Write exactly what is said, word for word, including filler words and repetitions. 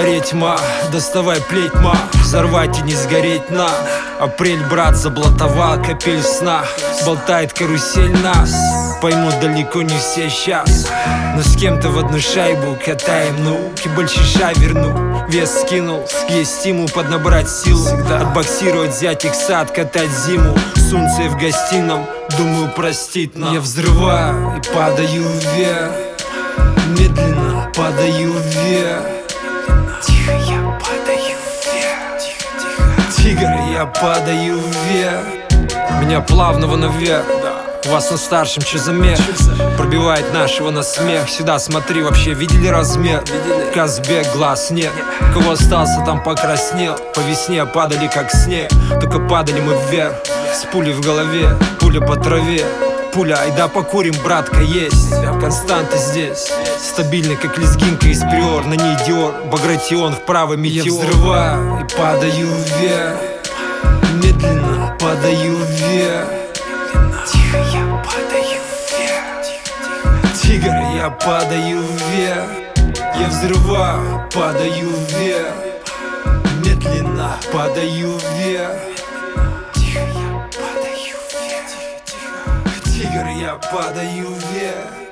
дворе тьма, доставай плеть, ма, взорвать и не сгореть на. Апрель, брат, заблатовал капель сна, болтает карусель нас. Поймут далеко не все сейчас, но с кем-то в одну шайбу катаем, ну, кибальчиша верну. Вес скинул, есть стимул поднабрать силу, отбоксировать, взять их сад, катать зиму. Солнце в гостином, думаю, простит нам. Я взрываю и падаю вверх, медленно падаю вверх. Тихо, я падаю вверх. Тигр, я падаю вверх. Меня плавного наверх. У вас на старшем че за мех? Пробивает нашего на смех. Сюда смотри, вообще видели размер? Казбек, глаз нет. Кого остался, там покраснел. По весне падали как снег, только падали мы вверх. С пулей в голове, пуля по траве. Пуля, айда покурим, братка, есть. Константа здесь, стабильный, как лезгинка из приор. На ней Диор, Багратион, вправо метеор. Я взрываю и падаю вверх, медленно падаю вверх. Тихо, я падаю вверх. Тигр, я падаю вверх. Я взрываю, падаю вверх, медленно падаю вверх. Тихо, я падаю вверх. Тигр, я падаю вверх.